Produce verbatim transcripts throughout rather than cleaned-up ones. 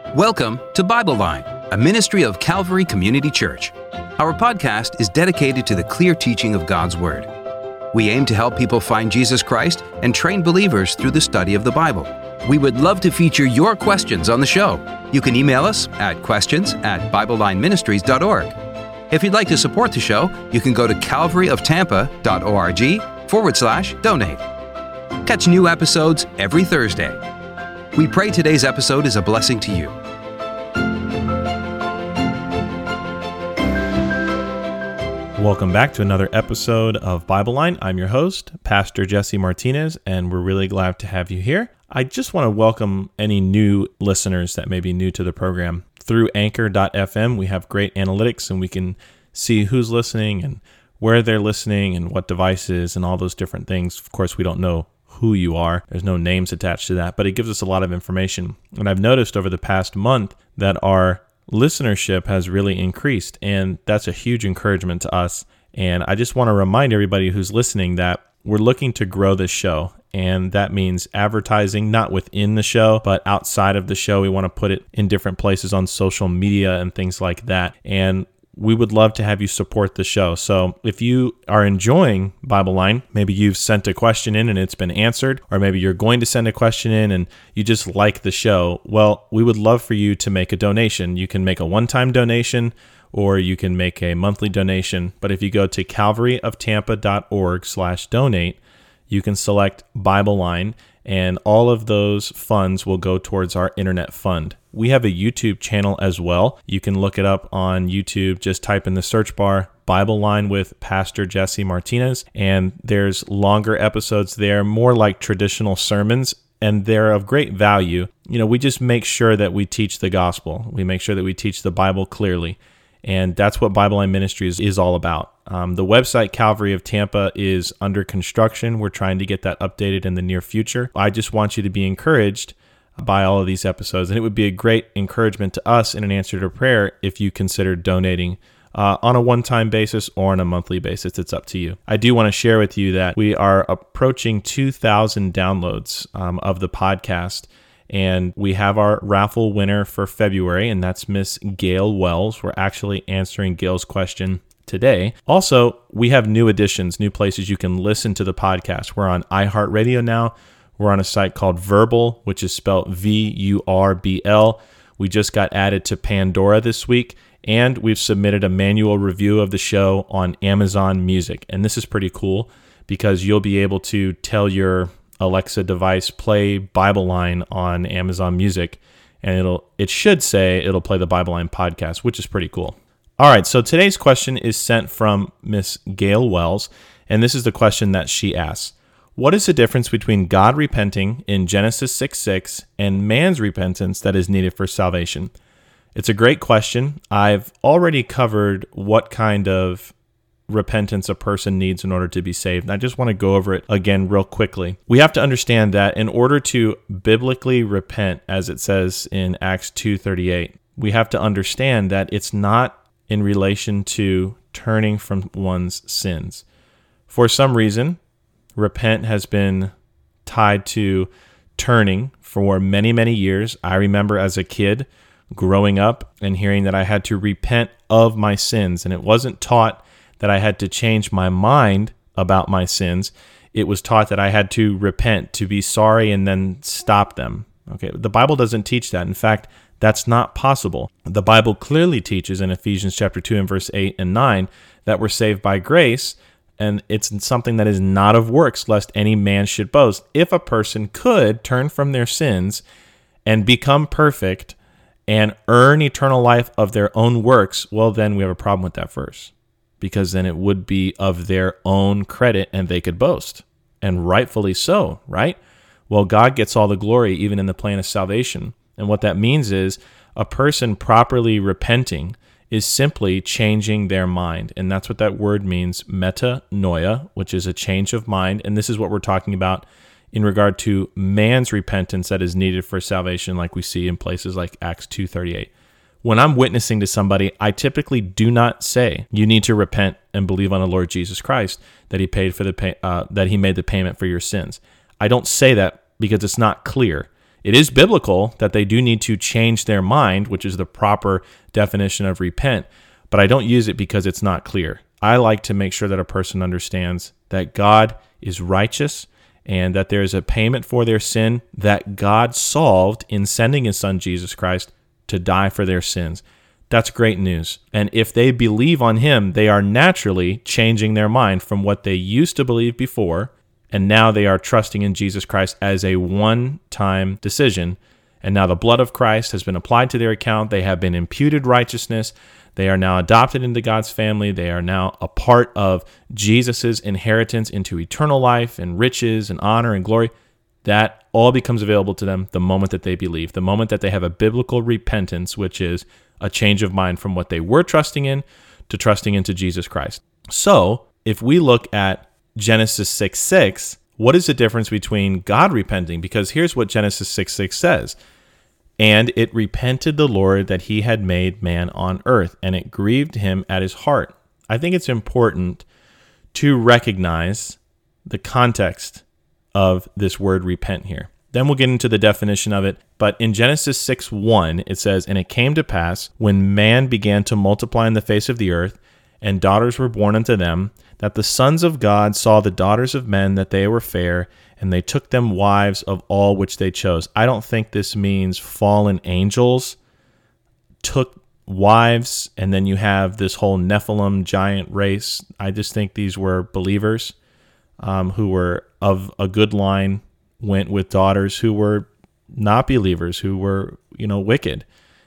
Welcome to Bible Line, a ministry of Calvary Community Church. Our podcast is dedicated to the clear teaching of God's Word. We aim to help people find Jesus Christ and train believers through the study of the Bible. We would love to feature your questions on the show. You can email us at questions at bible line ministries dot org. If you'd like to support the show, you can go to calvary of tampa dot org forward slash donate. Catch new episodes every Thursday. We pray today's episode is a blessing to you. Welcome back to another episode of Bible Line. I'm your host, Pastor Jesse Martinez, and we're really glad to have you here. I just want to welcome any new listeners that may be new to the program. Through anchor dot f m, we have great analytics, and we can see who's listening and where they're listening and what devices and all those different things. Of course, we don't know who you are. There's no names attached to that, but it gives us a lot of information. And I've noticed over the past month that our listenership has really increased, and that's a huge encouragement to us. And I just want to remind everybody who's listening that we're looking to grow this show, and that means advertising not within the show, but outside of the show. We want to put it in different places on social media and things like that. And we would love to have you support the show. So if you are enjoying Bible Line, maybe you've sent a question in and it's been answered, or maybe you're going to send a question in and you just like the show, well, we would love for you to make a donation. You can make a one-time donation, or you can make a monthly donation. But if you go to calvary of tampa dot org slash donate, you can select Bible Line, and all of those funds will go towards our internet fund. We have a YouTube channel as well. You can look it up on YouTube. Just type in the search bar, Bible Line with Pastor Jesse Martinez, and there's longer episodes there, more like traditional sermons, and they're of great value. You know, we just make sure that we teach the gospel. We make sure that we teach the Bible clearly, and that's what Bible Line Ministries is all about. Um, the website Calvary of Tampa is under construction. We're trying to get that updated in the near future. I just want you to be encouraged by all of these episodes, and it would be a great encouragement to us in an answer to prayer if you consider donating uh, on a one-time basis or on a monthly basis. It's up to you. I do want to share with you that we are approaching two thousand downloads um, of the podcast, and we have our raffle winner for February, and that's Miss Gail Wells. We're actually answering Gail's question today. Also, we have new additions, new places you can listen to the podcast. We're on iHeartRadio now. We're on a site called Vurbl, which is spelled V U R B L. We just got added to Pandora this week, and we've submitted a manual review of the show on Amazon Music. And this is pretty cool because you'll be able to tell your Alexa device, play Bible Line on Amazon Music, and it'll it should say it'll play the Bible Line podcast, which is pretty cool. All right, so today's question is sent from Miss Gail Wells, and this is the question that she asks. What is the difference between God repenting in Genesis six six and man's repentance that is needed for salvation? It's a great question. I've already covered what kind of repentance a person needs in order to be saved, and I just want to go over it again real quickly. We have to understand that in order to biblically repent, as it says in Acts two thirty-eight, we have to understand that it's not in relation to turning from one's sins. For some reason, repent has been tied to turning for many, many years. I remember as a kid growing up and hearing that I had to repent of my sins, and it wasn't taught that I had to change my mind about my sins. It was taught that I had to repent, to be sorry, and then stop them. Okay, the Bible doesn't teach that. In fact, that's not possible. The Bible clearly teaches in Ephesians chapter two and verse eight and nine that we're saved by grace, and it's something that is not of works, lest any man should boast. If a person could turn from their sins and become perfect and earn eternal life of their own works, well, then we have a problem with that verse, because then it would be of their own credit and they could boast, and rightfully so, right? Well, God gets all the glory even in the plan of salvation. And what that means is a person properly repenting is simply changing their mind. And that's what that word means, metanoia, which is a change of mind. And this is what we're talking about in regard to man's repentance that is needed for salvation, like we see in places like Acts two thirty-eight. When I'm witnessing to somebody, I typically do not say, you need to repent and believe on the Lord Jesus Christ, that he paid for the pay, uh, that he made the payment for your sins. I don't say that because it's not clear. It is biblical that they do need to change their mind, which is the proper definition of repent, but I don't use it because it's not clear. I like to make sure that a person understands that God is righteous and that there is a payment for their sin that God solved in sending his son Jesus Christ to die for their sins. That's great news. And if they believe on him, they are naturally changing their mind from what they used to believe before, and now they are trusting in Jesus Christ as a one-time decision. And now the blood of Christ has been applied to their account. They have been imputed righteousness. They are now adopted into God's family. They are now a part of Jesus' inheritance into eternal life and riches and honor and glory. That all becomes available to them the moment that they believe, the moment that they have a biblical repentance, which is a change of mind from what they were trusting in to trusting into Jesus Christ. So if we look at Genesis six six, what is the difference between God repenting? Because here's what Genesis six six says. And it repented the Lord that he had made man on earth, and it grieved him at his heart. I think it's important to recognize the context of this word repent here. Then we'll get into the definition of it. But in Genesis six one, it says, And it came to pass, when man began to multiply in the face of the earth, and daughters were born unto them, that the sons of God saw the daughters of men, that they were fair, and they took them wives of all which they chose. I don't think this means fallen angels took wives, and then you have this whole Nephilim giant race. I just think these were believers um, who were of a good line, went with daughters who were not believers, who were, you know, wicked,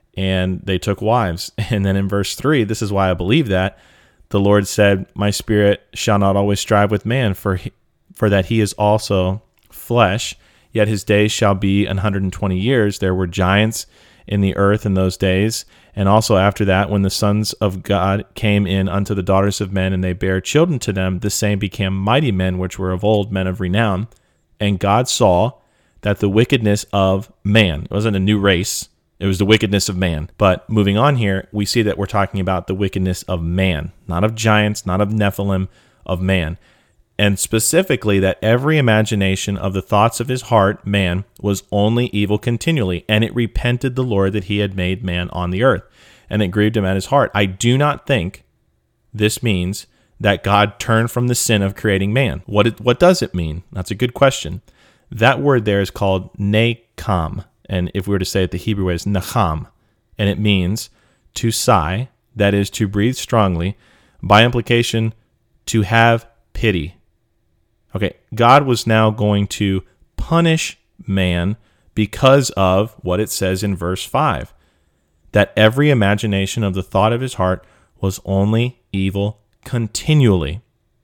and they took wives. And then in verse three, this is why I believe that, the Lord said, My spirit shall not always strive with man, for he, for that he is also flesh, yet his days shall be an hundred and twenty years. There were giants in the earth in those days, and also after that, when the sons of God came in unto the daughters of men, and they bare children to them, the same became mighty men, which were of old, men of renown. And God saw that the wickedness of man, it wasn't a new race, it was the wickedness of man. But moving on here, we see that we're talking about the wickedness of man, not of giants, not of Nephilim, of man. And specifically that every imagination of the thoughts of his heart, man, was only evil continually. And it repented the Lord that he had made man on the earth. And it grieved him at his heart. I do not think this means that God turned from the sin of creating man. What it, what does it mean? That's a good question. That word there is called nakam. And if we were to say it the Hebrew way, it's nacham. And it means to sigh, that is to breathe strongly, by implication, to have pity. Okay, God was now going to punish man because of what it says in verse five, that every imagination of the thought of his heart was only evil continually.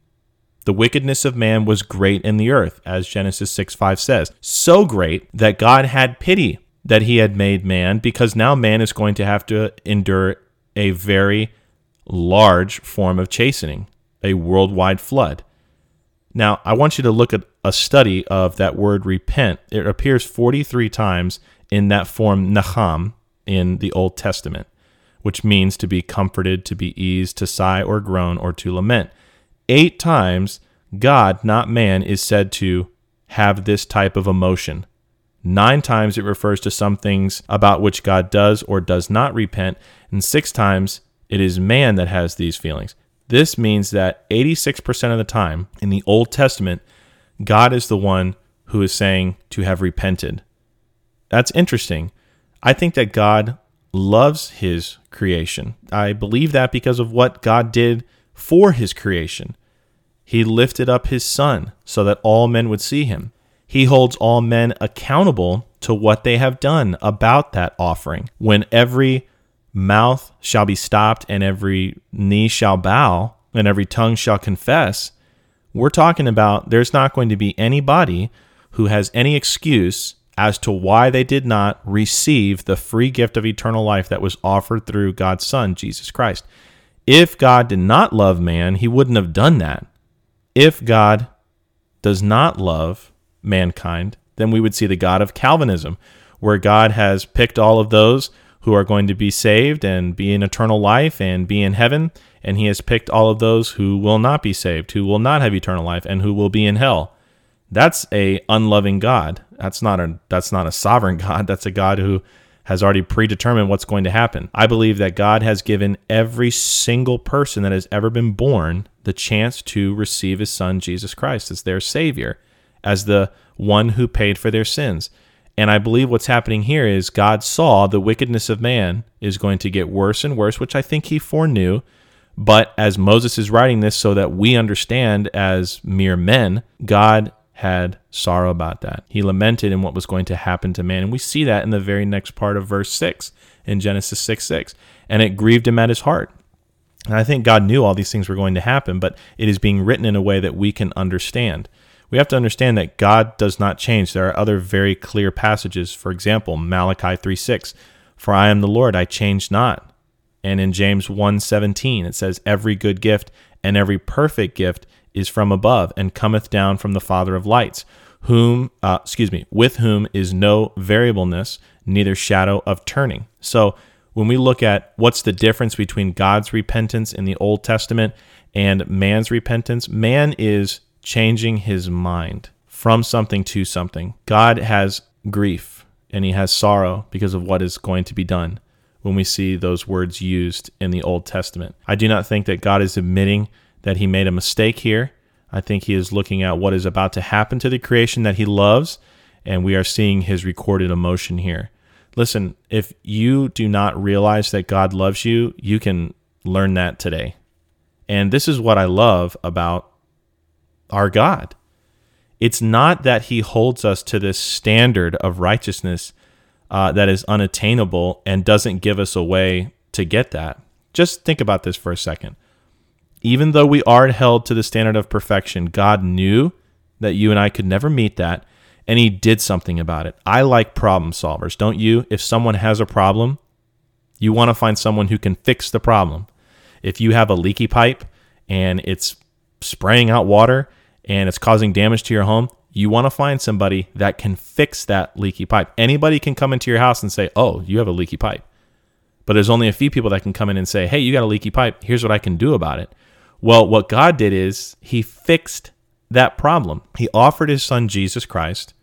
The wickedness of man was great in the earth, as Genesis six five says. So great that God had pity that he had made man, because now man is going to have to endure a very large form of chastening, a worldwide flood. Now, I want you to look at a study of that word repent. It appears forty-three times in that form nacham in the Old Testament, which means to be comforted, to be eased, to sigh or groan, or to lament. Eight times, God, not man, is said to have this type of emotion. Nine times it refers to some things about which God does or does not repent, and six times it is man that has these feelings. This means that eighty-six percent of the time in the Old Testament, God is the one who is saying to have repented. That's interesting. I think that God loves his creation. I believe that because of what God did for his creation. He lifted up his son so that all men would see him. He holds all men accountable to what they have done about that offering. When every mouth shall be stopped and every knee shall bow and every tongue shall confess, we're talking about there's not going to be anybody who has any excuse as to why they did not receive the free gift of eternal life that was offered through God's Son, Jesus Christ. If God did not love man, he wouldn't have done that. If God does not love mankind, then we would see the God of Calvinism, where God has picked all of those who are going to be saved and be in eternal life and be in heaven, and he has picked all of those who will not be saved, who will not have eternal life, and who will be in hell. That's a unloving God. That's not a that's not a sovereign God. That's a God who has already predetermined what's going to happen. I believe that God has given every single person that has ever been born the chance to receive his son, Jesus Christ, as their Savior, as the one who paid for their sins. And I believe what's happening here is God saw the wickedness of man is going to get worse and worse, which I think he foreknew. But as Moses is writing this so that we understand as mere men, God had sorrow about that. He lamented in what was going to happen to man. And we see that in the very next part of verse six in Genesis six six. And it grieved him at his heart. And I think God knew all these things were going to happen, but it is being written in a way that we can understand. We have to understand that God does not change. There are other very clear passages. For example, Malachi three six, "For I am the Lord, I change not." And in James one seventeen, it says, "Every good gift and every perfect gift is from above and cometh down from the Father of lights, whom, uh, excuse me, with whom is no variableness, neither shadow of turning." So when we look at what's the difference between God's repentance in the Old Testament and man's repentance, man is changing his mind from something to something. God has grief and he has sorrow because of what is going to be done when we see those words used in the Old Testament. I do not think that God is admitting that he made a mistake here. I think he is looking at what is about to happen to the creation that he loves, and we are seeing his recorded emotion here. Listen, if you do not realize that God loves you, you can learn that today. And this is what I love about our God. It's not that he holds us to this standard of righteousness uh, that is unattainable and doesn't give us a way to get that. Just think about this for a second. Even though we are held to the standard of perfection, God knew that you and I could never meet that, and he did something about it. I like problem solvers, don't you? If someone has a problem, you want to find someone who can fix the problem. If you have a leaky pipe and it's spraying out water and it's causing damage to your home, you want to find somebody that can fix that leaky pipe. Anybody can come into your house and say, "Oh, you have a leaky pipe." But there's only a few people that can come in and say, "Hey, you got a leaky pipe. Here's what I can do about it." Well, what God did is he fixed that problem. He offered his son, Jesus Christ,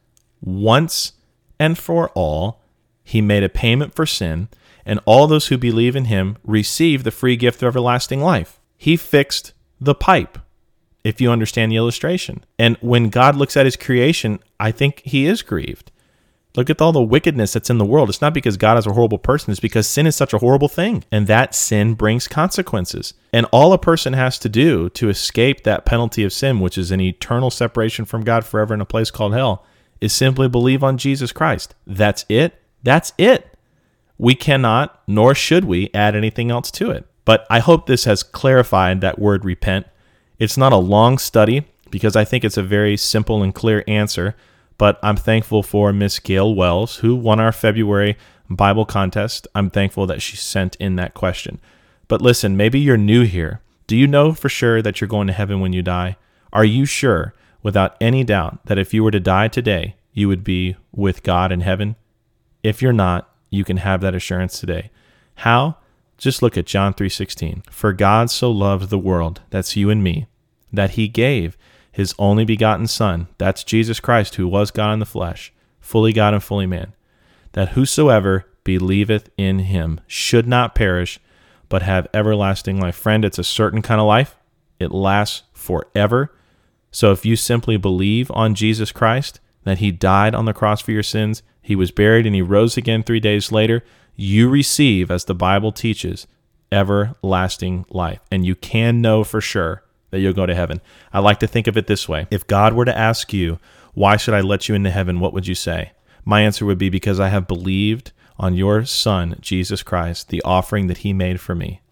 once and for all. He made a payment for sin, and all those who believe in him receive the free gift of everlasting life. He fixed the pipe, if you understand the illustration. And when God looks at his creation, I think he is grieved. Look at all the wickedness that's in the world. It's not because God is a horrible person. It's because sin is such a horrible thing. And that sin brings consequences. And all a person has to do to escape that penalty of sin, which is an eternal separation from God forever in a place called hell, is simply believe on Jesus Christ. That's it. That's it. We cannot, nor should we, add anything else to it. But I hope this has clarified that word repent. It's not a long study because I think it's a very simple and clear answer. But I'm thankful for Miss Gail Wells, who won our February Bible contest. I'm thankful that she sent in that question. But listen, maybe you're new here. Do you know for sure that you're going to heaven when you die? Are you sure, without any doubt, that if you were to die today, you would be with God in heaven? If you're not, you can have that assurance today. How? Just look at John three sixteen. "For God so loved the world," that's you and me, "that he gave his only begotten Son," that's Jesus Christ, who was God in the flesh, fully God and fully man, "that whosoever believeth in him should not perish, but have everlasting life." Friend, it's a certain kind of life. It lasts forever. So if you simply believe on Jesus Christ, that he died on the cross for your sins, he was buried, and he rose again three days later, you receive, as the Bible teaches, everlasting life. And you can know for sure that you'll go to heaven. I like to think of it this way. If God were to ask you, "Why should I let you into heaven?" what would you say? My answer would be, "Because I have believed on your Son, Jesus Christ, the offering that he made for me."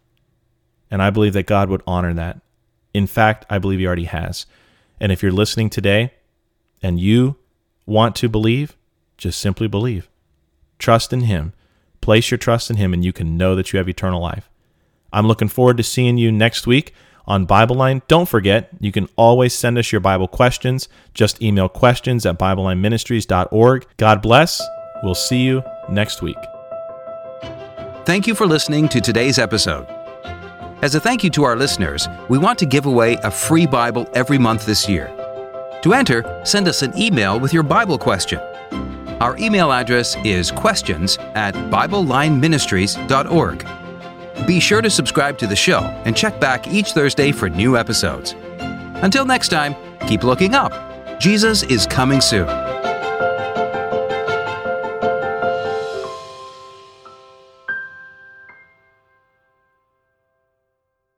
And I believe that God would honor that. In fact, I believe he already has. And if you're listening today and you want to believe, just simply believe. Trust in him. Place your trust in him, and you can know that you have eternal life. I'm looking forward to seeing you next week on Bible Line. Don't forget, you can always send us your Bible questions. Just email questions at bible line ministries dot org. God bless. We'll see you next week. Thank you for listening to today's episode. As a thank you to our listeners, we want to give away a free Bible every month this year. To enter, send us an email with your Bible question. Our email address is questions at bible line ministries dot org. Be sure to subscribe to the show and check back each Thursday for new episodes. Until next time, keep looking up. Jesus is coming soon.